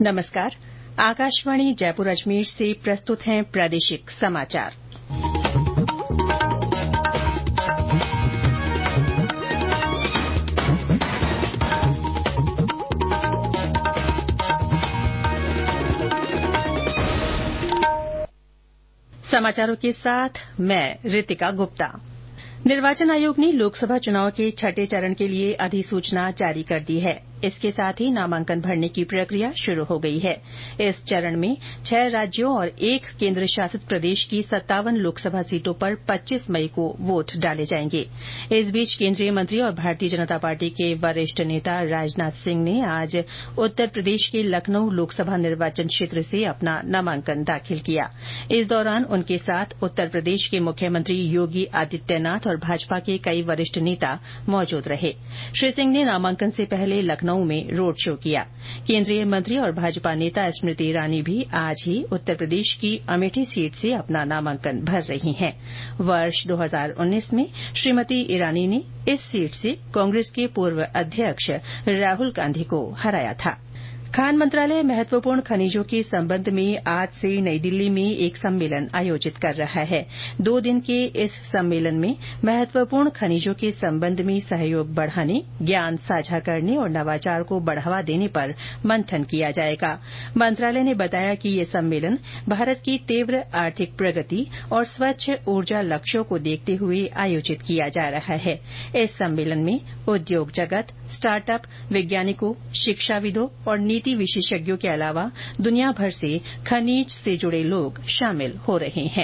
नमस्कार। आकाशवाणी जयपुर अजमेर से प्रस्तुत हैं प्रादेशिक समाचार। समाचारों के साथ मैं रितिका गुप्ता। निर्वाचन आयोग ने लोकसभा चुनाव के छठे चरण के लिए अधिसूचना जारी कर दी है। इसके साथ ही नामांकन भरने की प्रक्रिया शुरू हो गई है। इस चरण में 6 राज्यों और 1 केंद्र शासित प्रदेश की 57 लोकसभा सीटों पर 25 मई को वोट डाले जाएंगे। इस बीच केंद्रीय मंत्री और भारतीय जनता पार्टी के वरिष्ठ नेता राजनाथ सिंह ने आज उत्तर प्रदेश के लखनऊ लोकसभा निर्वाचन क्षेत्र से अपना नामांकन दाखिल किया। इस दौरान उनके साथ उत्तर प्रदेश के मुख्यमंत्री योगी आदित्यनाथ और भाजपा के कई वरिष्ठ नेता मौजूद रहे। श्री सिंह ने नामांकन से पहले लखनऊ में रोड शो किया। केंद्रीय मंत्री और भाजपा नेता स्मृति ईरानी भी आज ही उत्तर प्रदेश की अमेठी सीट से अपना नामांकन भर रही हैं। वर्ष 2019 में श्रीमती ईरानी ने इस सीट से कांग्रेस के पूर्व अध्यक्ष राहुल गांधी को हराया था। खान मंत्रालय महत्वपूर्ण खनिजों के संबंध में आज से नई दिल्ली में एक सम्मेलन आयोजित कर रहा है। 2 दिन के इस सम्मेलन में महत्वपूर्ण खनिजों के संबंध में सहयोग बढ़ाने, ज्ञान साझा करने और नवाचार को बढ़ावा देने पर मंथन किया जाएगा। मंत्रालय ने बताया कि ये सम्मेलन भारत की तीव्र आर्थिक प्रगति और स्वच्छ ऊर्जा लक्ष्यों को देखते हुए आयोजित किया जा रहा है। इस सम्मेलन में उद्योग जगत, स्टार्टअप, वैज्ञानिकों, शिक्षाविदों और नीति विशेषज्ञों के अलावा दुनिया भर से खनिज से जुड़े लोग शामिल हो रहे हैं।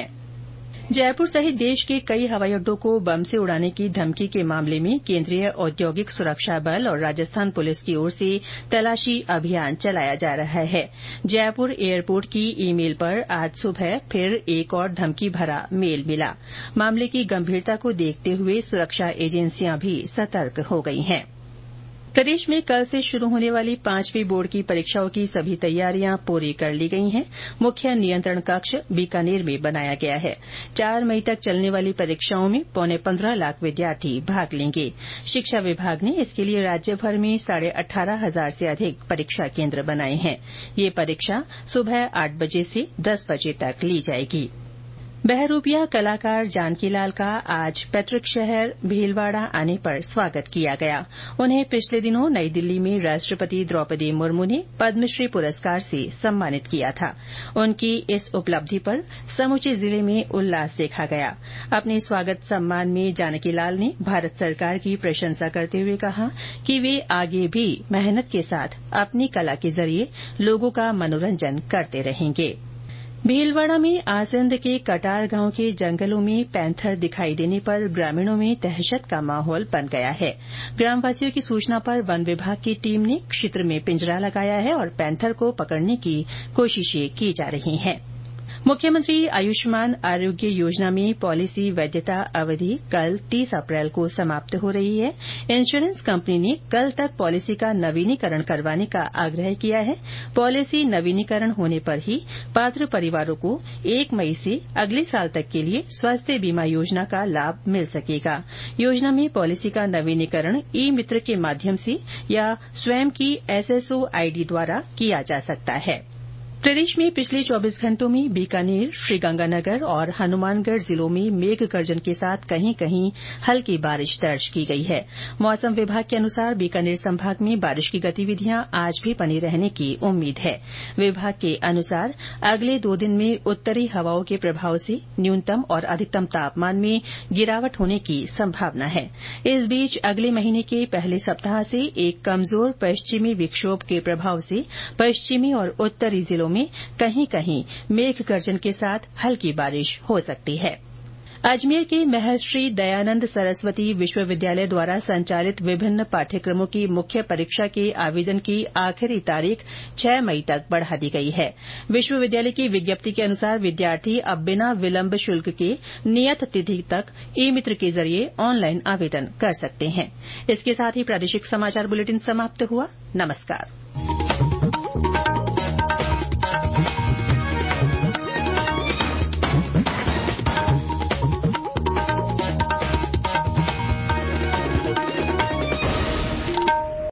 जयपुर सहित देश के कई हवाई अड्डों को बम से उड़ाने की धमकी के मामले में केंद्रीय औद्योगिक सुरक्षा बल और राजस्थान पुलिस की ओर से तलाशी अभियान चलाया जा रहा है। जयपुर एयरपोर्ट की ईमेल पर आज सुबह फिर एक और धमकी भरा मेल मिला। मामले की गंभीरता को देखते हुए सुरक्षा एजेंसियां भी सतर्क हो गई हैं। प्रदेश में कल से शुरू होने वाली 5वीं बोर्ड की परीक्षाओं की सभी तैयारियां पूरी कर ली गई हैं। मुख्य नियंत्रण कक्ष बीकानेर में बनाया गया है। 4 मई तक चलने वाली परीक्षाओं में 15.25 लाख विद्यार्थी भाग लेंगे। शिक्षा विभाग ने इसके लिए राज्यभर में 18,500 से अधिक परीक्षा केंद्र बनाए हैं। ये परीक्षा सुबह 8 बजे से 10 बजे तक ली जाएगी। बहरूपिया कलाकार जानकीलाल का आज पैतृक शहर भीलवाड़ा आने पर स्वागत किया गया। उन्हें पिछले दिनों नई दिल्ली में राष्ट्रपति द्रौपदी मुर्मू ने पद्मश्री पुरस्कार से सम्मानित किया था। उनकी इस उपलब्धि पर समूचे जिले में उल्लास देखा गया। अपने स्वागत सम्मान में जानकीलाल ने भारत सरकार की प्रशंसा करते हुए कहा कि वे आगे भी मेहनत के साथ अपनी कला के जरिए लोगों का मनोरंजन करते रहेंगे। भीलवाड़ा में आसंद के कटार गांव के जंगलों में पैंथर दिखाई देने पर ग्रामीणों में दहशत का माहौल बन गया है। ग्रामवासियों की सूचना पर वन विभाग की टीम ने क्षेत्र में पिंजरा लगाया है और पैंथर को पकड़ने की कोशिशें की जा रही हैं। मुख्यमंत्री आयुष्मान आरोग्य योजना में पॉलिसी वैधता अवधि कल 30 अप्रैल को समाप्त हो रही है। इंश्योरेंस कंपनी ने कल तक पॉलिसी का नवीनीकरण करवाने का आग्रह किया है। पॉलिसी नवीनीकरण होने पर ही पात्र परिवारों को 1 मई से अगले साल तक के लिए स्वास्थ्य बीमा योजना का लाभ मिल सकेगा। योजना में पॉलिसी का नवीनीकरण ई मित्र के माध्यम से या स्वयं की SSO आईडी द्वारा किया जा सकता है। प्रदेश में पिछले 24 घंटों में बीकानेर, श्रीगंगानगर और हनुमानगढ़ जिलों में मेघ गर्जन के साथ कहीं कहीं हल्की बारिश दर्ज की गई है। मौसम विभाग के अनुसार बीकानेर संभाग में बारिश की गतिविधियां आज भी बनी रहने की उम्मीद है। विभाग के अनुसार अगले 2 दिन में उत्तरी हवाओं के प्रभाव से न्यूनतम और अधिकतम तापमान में गिरावट होने की संभावना है। इस बीच अगले महीने के पहले सप्ताह से एक कमजोर पश्चिमी विक्षोभ के प्रभाव से पश्चिमी और उत्तरी जिलों में कहीं कहीं मेघ गर्जन के साथ हल्की बारिश हो सकती है। अजमेर के महर्षि दयानंद सरस्वती विश्वविद्यालय द्वारा संचालित विभिन्न पाठ्यक्रमों की मुख्य परीक्षा के आवेदन की आखिरी तारीख 6 मई तक बढ़ा दी गई है। विश्वविद्यालय की विज्ञप्ति के अनुसार विद्यार्थी अब बिना विलंब शुल्क के नियत तिथि तक ई मित्र के जरिए ऑनलाइन आवेदन कर सकते हैं। इसके साथ ही प्रादेशिक समाचार बुलेटिन समाप्त हुआ। नमस्कार।